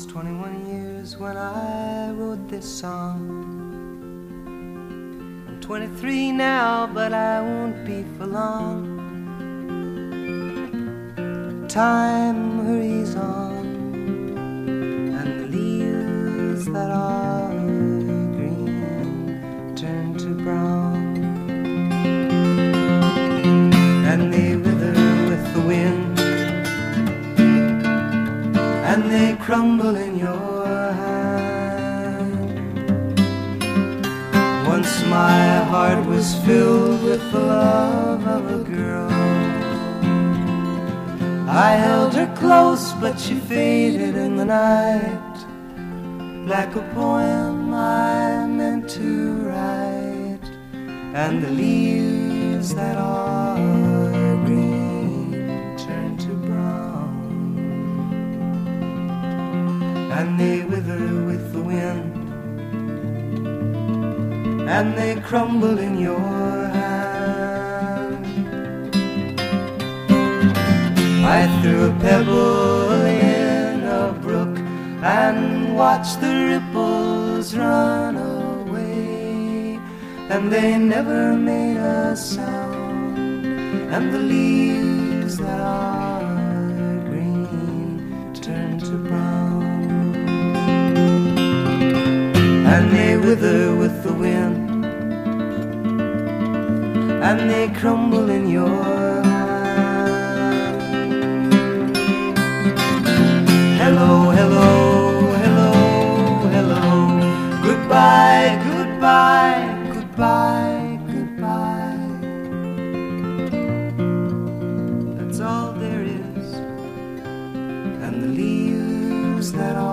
was 21 years when I wrote this song. I'm 23 now, but I won't be for long. Time hurries on, and the leaves that are green turn to brown, and they wither with the wind, and they crumble in your hand. Once my heart was filled with the love of a girl. I held her close, but she faded in the night, like a poem I meant to write. And the leaves that are green turn to brown, and they wither with the wind, and they crumble in your hand. I threw a pebble in a brook and watched the ripples run away, and they never made a sound. And the leaves that are green turn to brown, and they wither with the wind, and they crumble in your hand. Hello, hello, hello, hello. Goodbye, goodbye, goodbye, goodbye. That's all there is. And the leaves that are